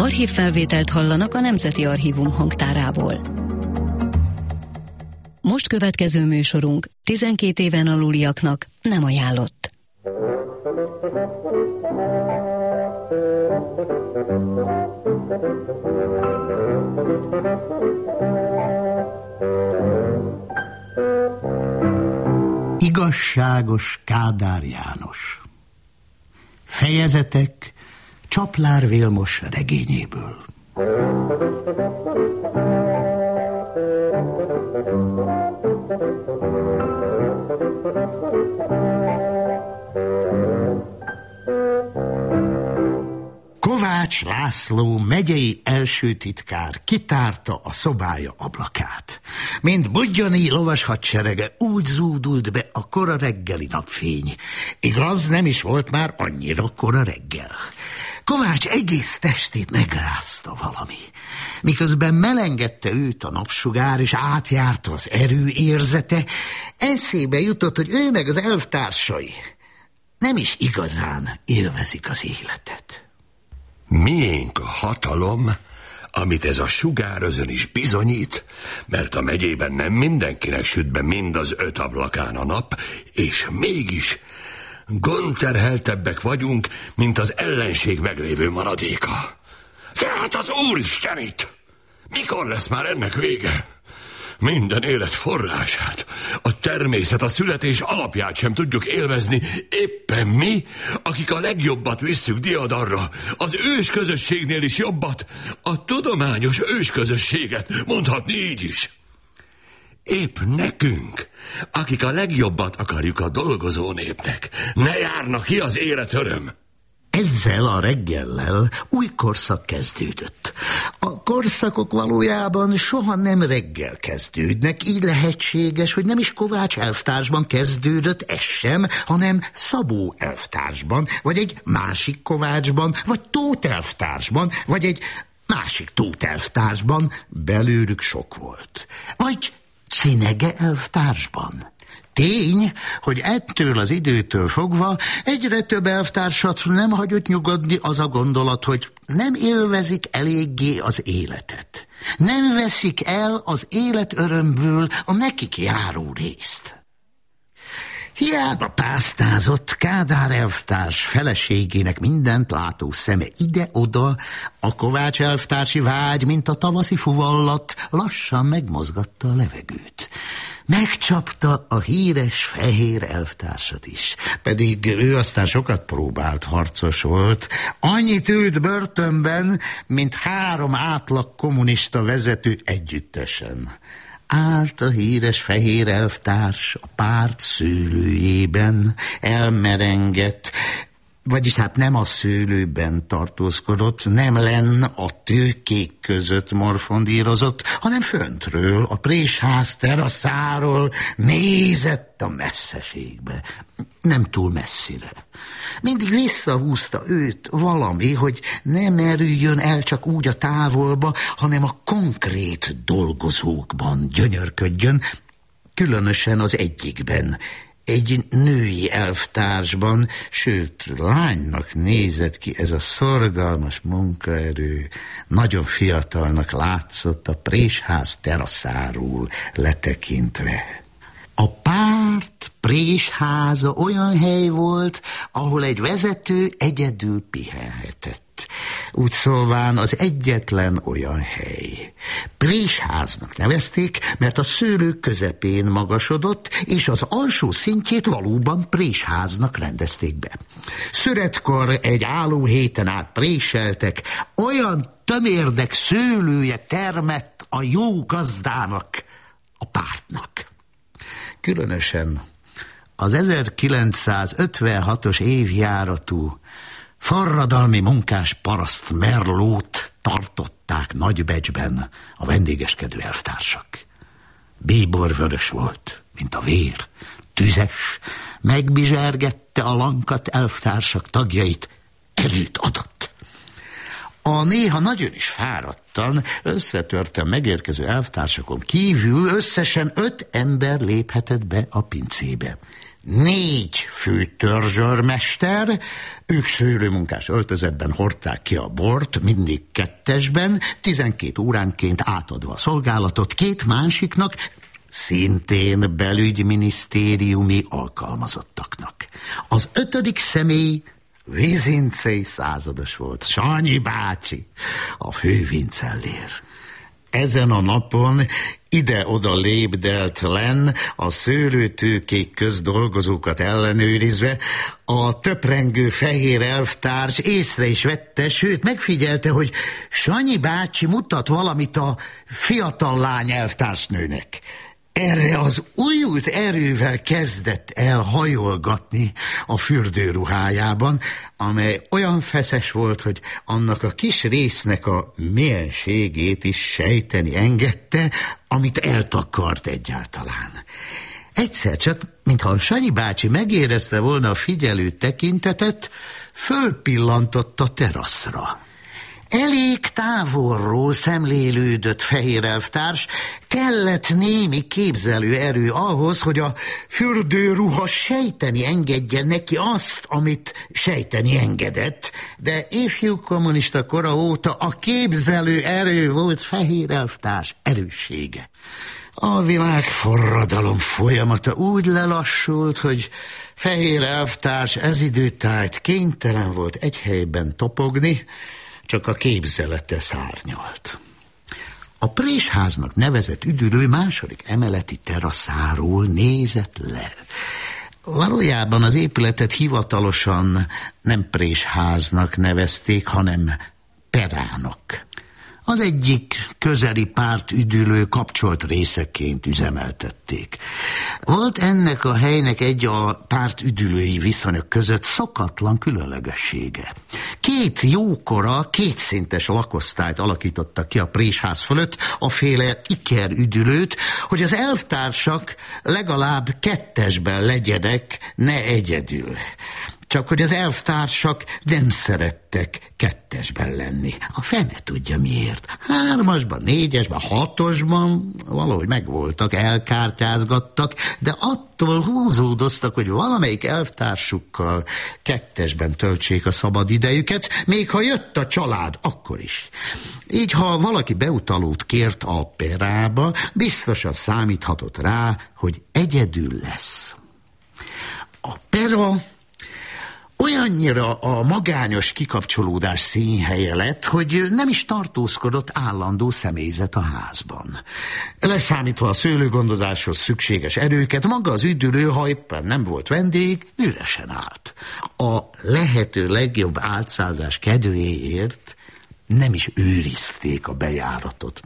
Archívfelvételt hallanak a Nemzeti Archívum hangtárából. Most következő műsorunk 12 éven aluliaknak nem ajánlott. Igazságos Kádár János. Fejezetek Csaplár Vilmos regényéből. Kovács László megyei első titkár kitárta a szobája ablakát. Mint Budjoni lovas hadserege, úgy zúdult be a kora reggeli napfény. Igaz, nem is volt már annyira kora reggel. Kovács egész testét megrázta valami. Miközben melengedte őt a napsugár, és átjárta az erő érzete, eszébe jutott, hogy ő meg az elvtársai nem is igazán élvezik az életet. Miénk a hatalom, amit ez a sugárözön is bizonyít, mert a megyében nem mindenkinek süt be mind az 5 ablakán a nap, és mégis gondterheltebbek vagyunk, mint az ellenség meglévő maradéka. Tehát az Úristenit! Mikor lesz már ennek vége? Minden élet forrását, a természet, a születés alapját sem tudjuk élvezni, éppen mi, akik a legjobbat visszük diadarra, az ősközösségnél is jobbat, a tudományos ősközösséget, mondhatni így is. Épp nekünk, akik a legjobbat akarjuk a dolgozó népnek, ne járna ki az élet öröm. Ezzel a reggellel új korszak kezdődött. A korszakok valójában soha nem reggel kezdődnek, így lehetséges, hogy nem is Kovács elvtársban kezdődött ez sem, hanem Szabó elvtársban, vagy egy másik Kovácsban, vagy Tóth elvtársban, vagy egy másik Tóth elvtársban, belőlük sok volt. Vagy Cinege elvtársban. Tény, hogy ettől az időtől fogva egyre több elvtársat nem hagyott nyugodni az a gondolat, hogy nem élvezik eléggé az életet. Nem veszik el az élet örömből a nekik járó részt. Hiába pásztázott Kádár elvtárs feleségének mindent látó szeme ide-oda, a Kovács elvtársi vágy, mint a tavaszi fuvallat, lassan megmozgatta a levegőt. Megcsapta a híres fehér elvtársat is, pedig ő aztán sokat próbált, harcos volt. Annyit ült börtönben, mint 3 átlag kommunista vezető együttesen. Állt a híres fehér elvtárs a párt szőlőjében, elmerengett, vagyis hát nem a szőlőben tartózkodott, nem lenn a tőkék között morfondírozott, hanem föntről, a présház teraszáról nézett a messzeségbe, nem túl messzire. Mindig visszahúzta őt valami, hogy ne merüljön el csak úgy a távolba, hanem a konkrét dolgozókban gyönyörködjön, különösen az egyikben, egy női elvtársban, sőt, lánynak nézett ki ez a szorgalmas munkaerő. Nagyon fiatalnak látszott a présház teraszáról letekintve. A párt présháza olyan hely volt, ahol egy vezető egyedül pihenhetett. Úgy szólván az egyetlen olyan hely. Présháznak nevezték, mert a szőlők közepén magasodott, és az alsó szintjét valóban présháznak rendezték be. Szüretkor egy álló héten át préseltek, olyan tömérdek szőlője termett a jó gazdának, a pártnak. Különösen az 1956-os évjáratú forradalmi munkás paraszt Merlót tartották nagybecsben a vendégeskedő elvtársak. Bíborvörös volt, mint a vér, tüzes, megbizsergette a lankat elvtársak tagjait, erőt adott. A néha nagyon is fáradtan, összetörten megérkező elvtársakon kívül összesen 5 ember léphetett be a pincébe. 4 főtörzsörmester, ők szőlőmunkás öltözetben hordták ki a bort, mindig 2-esben, 12 óránként átadva a szolgálatot 2 másiknak, szintén belügyminisztériumi alkalmazottaknak. Az 5. személy Vizincei százados volt, Sanyi bácsi, a fővincellér. Ezen a napon ide-oda lépdelt len a szőlőtőkék közt dolgozókat ellenőrizve, a töprengő fehér elftárs észre is vette, sőt megfigyelte, hogy Sanyi bácsi mutat valamit a fiatal lány elvtársnőnek. Erre az újult erővel kezdett el hajolgatni a fürdőruhájában, amely olyan feszes volt, hogy annak a kis résznek a mélységét is sejteni engedte, amit eltakart egyáltalán. Egyszer csak, mintha a Sanyi bácsi megérezte volna a figyelő tekintetet, fölpillantott a teraszra. Elég távolról szemlélődött fehér elftárs, kellett némi képzelő erő ahhoz, hogy a fürdőruha sejteni engedje neki azt, amit sejteni engedett, de ifjú kommunista kora óta a képzelő erő volt fehér elftárs erőssége. A világforradalom folyamata úgy lelassult, hogy fehér elftárs ez időtájt kénytelen volt egy helyben topogni, csak a képzelete szárnyalt. A présháznak nevezett üdülő 2. emeleti teraszáról nézett le. Valójában az épületet hivatalosan nem présháznak nevezték, hanem perának. Az egyik közeli pártüdülő kapcsolt részeként üzemeltették. Volt ennek a helynek egy a pártüdülői viszonyok között szokatlan különlegessége. 2 jókora, 2 szintes lakosztályt alakítottak ki a présház fölött, a féle ikerüdülőt, hogy az elvtársak legalább 2-esben legyenek, ne egyedül. Csak hogy az elvtársak nem szerettek 2-esben lenni. A fene tudja miért. 3-asban, 4-esben, 6-osban valahogy megvoltak, elkártyázgattak, de attól húzódoztak, hogy valamelyik elvtársukkal 2-esben töltsék a szabad idejüket, még ha jött a család, akkor is. Így, ha valaki beutalót kért a perába, biztosan számíthatott rá, hogy egyedül lesz. A pera olyannyira a magányos kikapcsolódás színhelye lett, hogy nem is tartózkodott állandó személyzet a házban. Leszámítva a szőlőgondozáshoz szükséges erőket, maga az üdülő, ha éppen nem volt vendég, üresen állt. A lehető legjobb álcázás kedvéért nem is őrizték a bejáratot.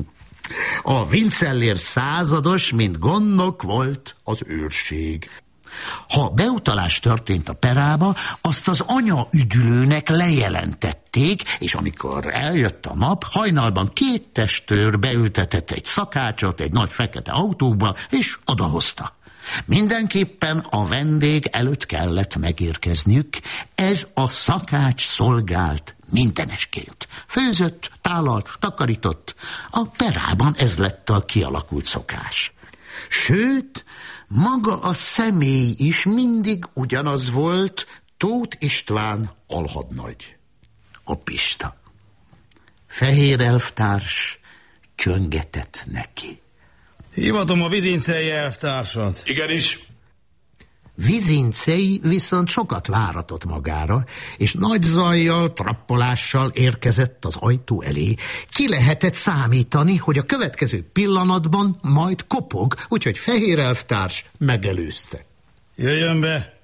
A vincellér százados, mint gondnok volt az őrség. Ha beutalás történt a perába, azt az anyaüdülőnek lejelentették, és amikor eljött a nap, hajnalban 2 testőr beültetett egy szakácsot egy nagy fekete autóba, és odahozta. Mindenképpen a vendég előtt kellett megérkezniük, ez a szakács szolgált mindenesként. Főzött, tálalt, takarított, a perában ez lett a kialakult szokás. Sőt, maga a személy is mindig ugyanaz volt, Tóth István alhadnagy, a Pista. Fehér elftárs csöngetett neki. Hivatom a Vizincei elvtársat. Igenis. Vizincei viszont sokat váratott magára, és nagy zajjal, trappolással érkezett az ajtó elé. Ki lehetett számítani, hogy a következő pillanatban majd kopog, úgyhogy fehér elftárs megelőzte. Jöjjön be!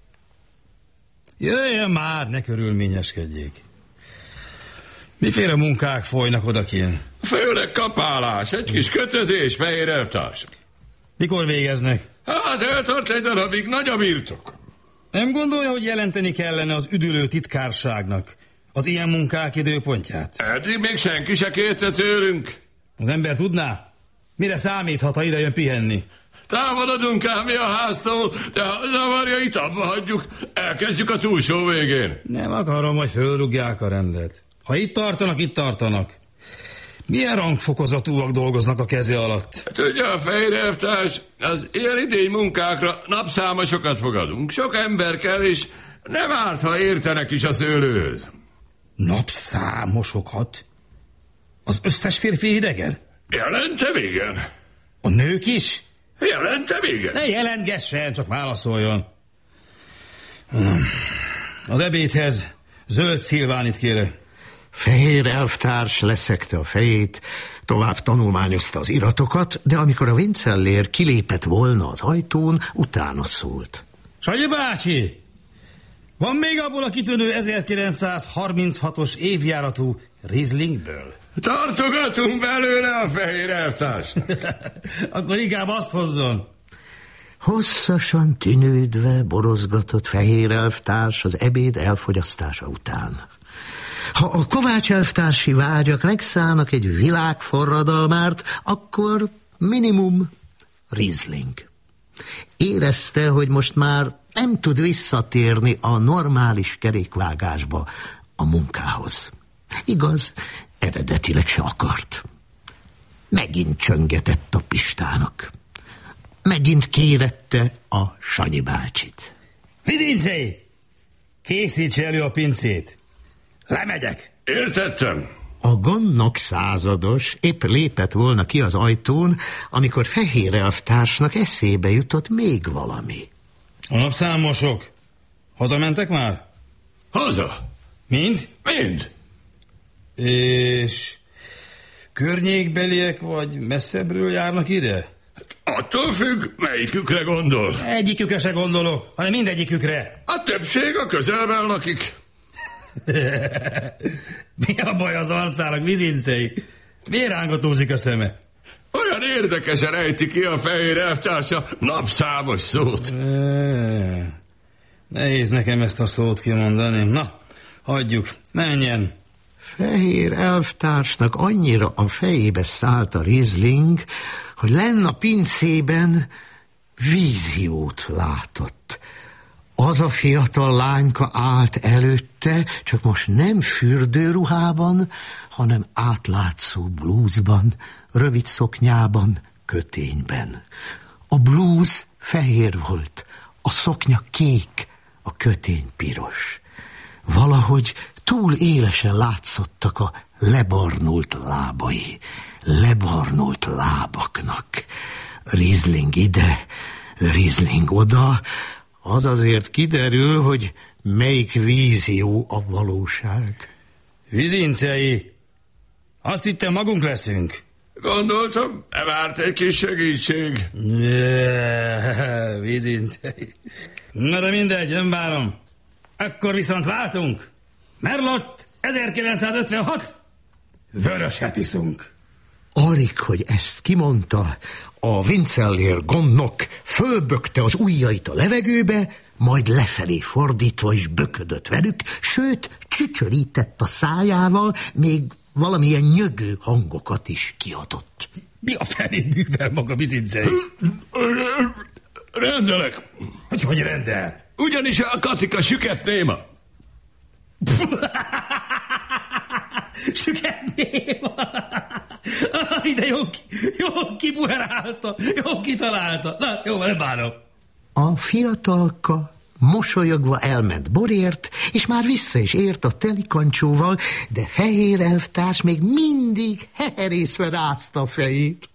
Jöjjön már, ne körülményeskedjék. Miféle munkák folynak odakint? Főleg kapálás, egy kis kötözés, fehér elvtárs. Mikor végeznek? Hát eltart egy darabig, nagy a birtok. Nem gondolja, hogy jelenteni kellene az üdülő titkárságnak az ilyen munkák időpontját? Eddig még senki se kérte tőlünk. Az ember tudná? Mire számíthat, ha ide jön pihenni? Távolodunk ám mi a háztól, de ha zavarja, itt abba hagyjuk. Elkezdjük a túlsó végén. Nem akarom, hogy fölrúgják a rendet. Ha itt tartanak, itt tartanak. Milyen rangfokozatúak dolgoznak a keze alatt? Hát ugye a fehér elvtárs, az ilyen idény munkákra napszámosokat fogadunk. Sok ember kell, és nem árt, ha értenek is a szőlőhöz. Napszámosokat? Az összes férfi idegen? Jelentem, igen. A nők is? Jelentem, igen. Ne jelentgessen, csak válaszoljon. Az ebédhez zöld szilvánit kérek. Fehér elvtárs leszekte a fejét, tovább tanulmányozta az iratokat, de amikor a Vincellér kilépett volna az ajtón, utána szólt. Sanyi bácsi, van még abból a kitűnő 1936-os évjáratú Rieslingből? Tartogatunk belőle a fehér elvtársnak. Akkor inkább azt hozzon. Hosszasan tűnődve borozgatott fehér elvtárs az ebéd elfogyasztása után. Ha a Kovács elvtársi vágyak megszállnak egy világforradalmárt, akkor minimum Riesling. Érezte, hogy most már nem tud visszatérni a normális kerékvágásba, a munkához. Igaz, eredetileg se akart. Megint csöngetett a Pistának. Megint kérette a Sanyi bácsit. Vizincei, készítse elő a pincét. Lemegyek. Értettem. A gondnok százados épp lépett volna ki az ajtón, amikor fehér elvtársnak eszébe jutott még valami. A napszámosok. Hazamentek már? Haza. Mind? Mind. És környékbeliek vagy messzebbről járnak ide? Attól függ, melyikükre gondol. Egyikükre se gondolok, hanem mindegyikükre. A többség a közelben lakik. Mi a baj az arcának, Vizincei? Miért rángatózik a szeme? Olyan érdekesen ejti ki a fehér elvtársa napszámos szót. Nehéz nekem ezt a szót kimondani. Na, hagyjuk, menjen. Fehér elvtársnak annyira a fejébe szállt a Riesling, hogy lenn a pincében víziót látott. Az a fiatal lányka állt előtte, csak most nem fürdőruhában, hanem átlátszó blúzban, rövid szoknyában, kötényben. A blúz fehér volt, a szoknya kék, a kötény piros. Valahogy túl élesen látszottak a lebarnult lábai, lebarnult lábaknak. Riesling ide, Riesling oda, az azért kiderül, hogy melyik vízió a valóság. Vizincei, azt hittem magunk leszünk. Gondoltam, nem árt egy kis segítség. Vizincei. Na de mindegy, nem várom. Akkor viszont váltunk. Merlott 1956. Vöröset iszunk. Alig, hogy ezt kimondta, a Vincellér gondnok fölbökte az ujjait a levegőbe, majd lefelé fordítva is böködött velük, sőt, csücsörített a szájával, még valamilyen nyögő hangokat is kiadott. Mi a fenét művel maga, Vizincei? Rendelek. Hogy rendel? Ugyanis a kacika süket néma. Süket néma. De jó kibuherálta, jó kitalálta. Na, jó, nem bánom. A fiatalka mosolyogva elment borért, és már vissza is ért a telikancsóval, de fehér elvtárs még mindig heherészve rázta a fejét.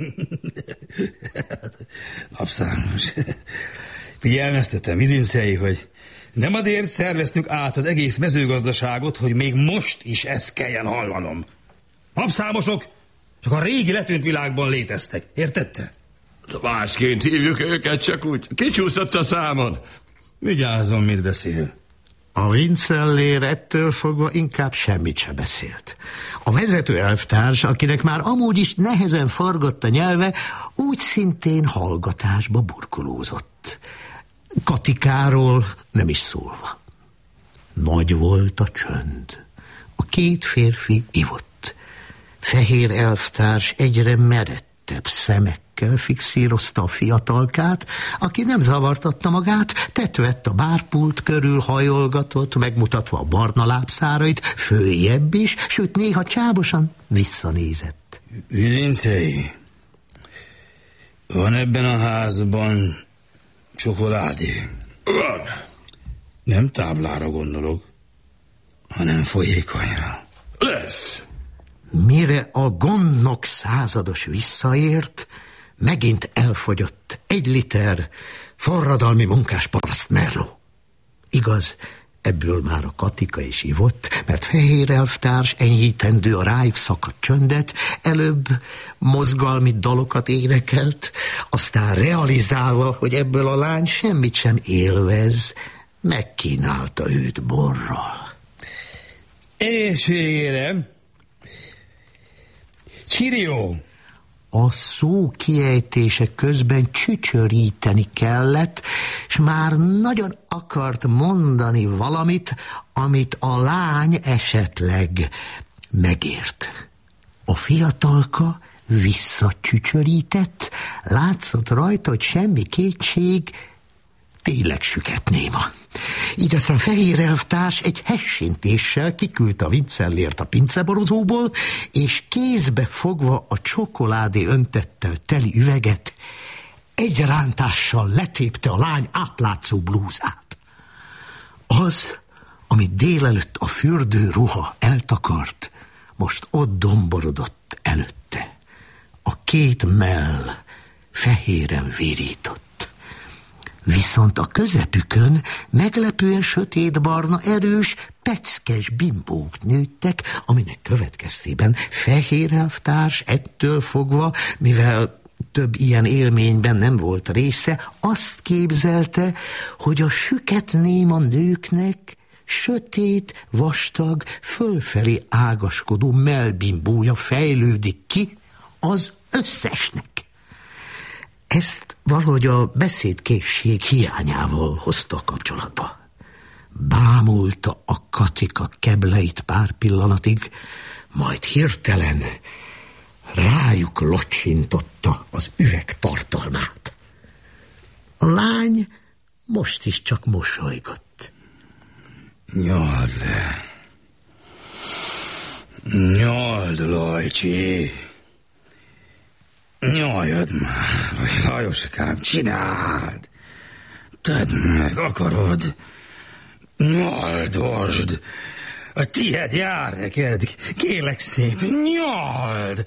Napszámos. Figyelmeztetem, Vizincei, hogy nem azért szerveztük át az egész mezőgazdaságot, hogy még most is ezt kelljen hallanom. Napszámosok csak a régi letűnt világban léteztek, értette? Másként hívjuk őket, csak úgy kicsúszott a számon. Vigyázzon, mit beszél. A Vincellér ettől fogva inkább semmit se beszélt. A vezető elvtárs, akinek már amúgy is nehezen fargott a nyelve, úgy szintén hallgatásba burkolózott. Katikáról nem is szólva. Nagy volt a csönd. A két férfi ivott. Fehér elvtárs egyre merettebb szemekkel szemekkel fixírozta a fiatalkát, aki nem zavartatta magát, tetvett a bárpult körül, hajolgatott, megmutatva a barna lábszárait, följebb is, sőt néha csábosan visszanézett. Vizincei, van ebben a házban csokoládé? Van. Nem táblára gondolok, hanem folyékonyra. Lesz. Mire a gondnok százados visszaért, megint elfogyott 1 liter forradalmi munkás paraszt merló. Igaz, ebből már a Katika is ivott, mert Fehér elftárs enyhítendő a rájuk szakadt csöndet, előbb mozgalmi dalokat énekelt, aztán realizálva, hogy ebből a lány semmit sem élvez, megkínálta őt borral. És végére... Csirió! A szó kiejtése közben csücsöríteni kellett, s már nagyon akart mondani valamit, amit a lány esetleg megért. A fiatalka visszacsücsörített, látszott rajta, hogy semmi kétség, tényleg süket néma. Így aztán Fehér elftárs egy hessintéssel kiküldte a vincellért a pinceborozóból, és kézbe fogva a csokoládé öntettel teli üveget, egy rántással letépte a lány átlátszó blúzát. Az, amit délelőtt a fürdőruha eltakart, most ott domborodott előtte. A 2 mell fehéren virított. Viszont a közepükön meglepően sötétbarna, erős, peckes bimbók nőttek, aminek következtében Fehér elftárs ettől fogva, mivel több ilyen élményben nem volt része, azt képzelte, hogy a süket néma nőknek sötét, vastag, fölfelé ágaskodó mellbimbója fejlődik ki az összesnek. Ezt valahogy a beszédkészség hiányával hozta a kapcsolatba. Bámulta a Katika kebleit pár pillanatig, majd hirtelen rájuk locsintotta az üveg tartalmát. A lány most is csak mosolygott. Nyald le. Nyald, Lajcsi. Nyaljad már, Lajoskám, csináld. Tedd meg, akarod. Nyaldosd. A tied jár neked. Kérlek szépen, nyald.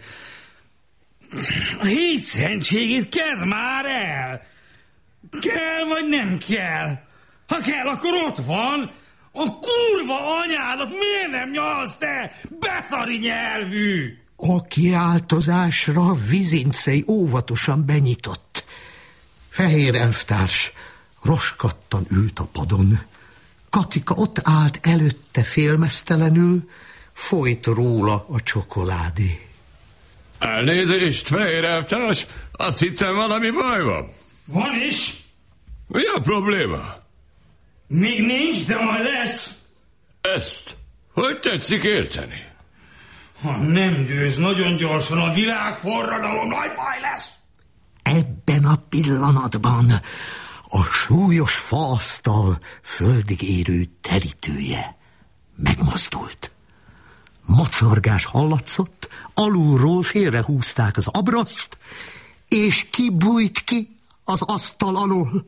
A hétszentségét kezd már el. Kell vagy nem kell? Ha kell, akkor ott van. A kurva anyádat miért nem nyalsz te, beszari nyelvű? A kiáltozásra Vizincei óvatosan benyitott. Fehér elftárs roskadtan ült a padon. Katika ott állt előtte félmeztelenül, folyt róla a csokoládé. Elnézést, Fehér elftárs, azt hittem valami baj van. Van is. Mi a probléma? Még nincs, de majd lesz. Ezt hogy tetszik érteni? Ha nem győz nagyon gyorsan, a világforradalom nagy baj lesz. Ebben a pillanatban a súlyos faasztal földig érő terítője megmozdult. Mocorgás hallatszott, alulról félrehúzták az abraszt, és kibújt ki az asztal alól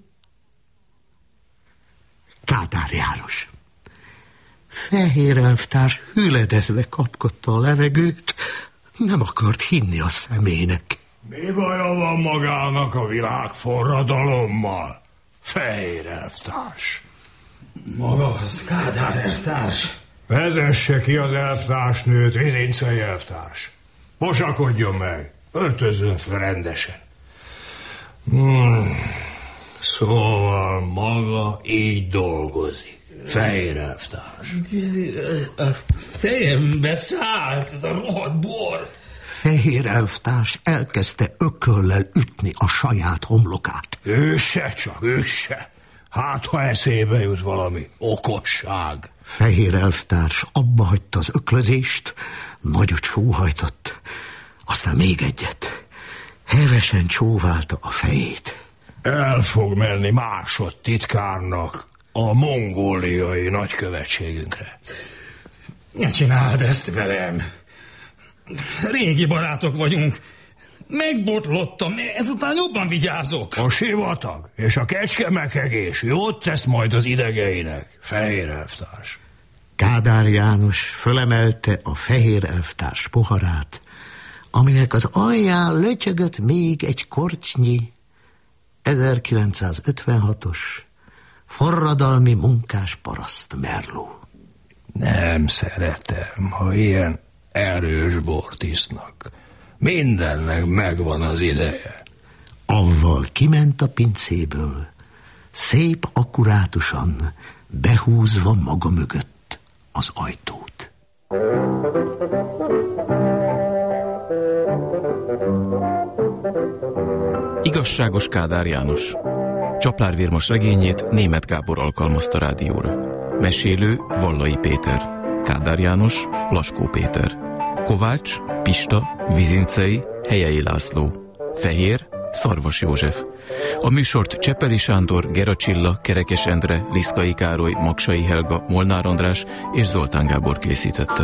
Kádár János. Fehér elftárs hüledezve kapkodta a levegőt, nem akart hinni a szemének. Mi baja van magának a világforradalommal, Fehér elftárs? Maga az Kádár elftárs. Vezesse ki az elftársnőt, Vizincei elftárs. Mosakodjon meg, öltözzön fel rendesen. Szóval maga így dolgozik, Fehér elftárs. A fejembe szállt ez a rohadt bor. Fehér elftárs elkezdte ököllel ütni a saját homlokát. Üsse csak, üsse. Hát, ha eszébe jut valami okosság. Fehér elftárs abba hagyta az öklözést, nagyot sóhajtott, aztán még egyet. Hevesen csóválta a fejét. El fog menni másodtitkárnak a mongóliai nagykövetségünkre. Ne csináld ezt velem. Régi barátok vagyunk. Megbotlottam, ezután jobban vigyázok. A sivatag és a kecskemekegés jót tesz majd az idegeinek, fehér elvtárs. Kádár János fölemelte a fehér elvtárs poharát, aminek az alján lötyögött még egy kortnyi 1956-os forradalmi munkás paraszt merló. Nem szeretem, ha ilyen erős bort isznak. Mindennek megvan az ideje. Avval kiment a pincéből, szép akkurátusan behúzva maga mögött az ajtót. Igazságos Kádár János. Csaplár Vilmos regényét Németh Gábor alkalmazta rádióra. Mesélő Vallai Péter. Kádár János Plaskó Péter. Kovács Pista, Vizincei Helyei László. Fehér Szarvas József. A műsort Csepeli Sándor, Gera Csilla, Kerekes Endre, Liszkai Károly, Maksai Helga, Molnár András és Zoltán Gábor készítette.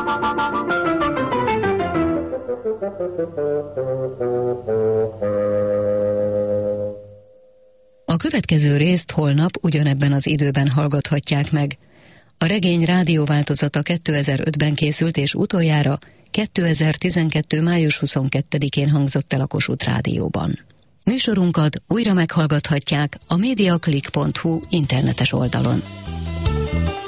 A következő részt holnap ugyanebben az időben hallgathatják meg. A regény rádióváltozata 2005-ben készült, és utoljára 2012. május 22-én hangzott el a Kossuth Rádióban. Műsorunkat újra meghallgathatják a mediaclick.hu internetes oldalon.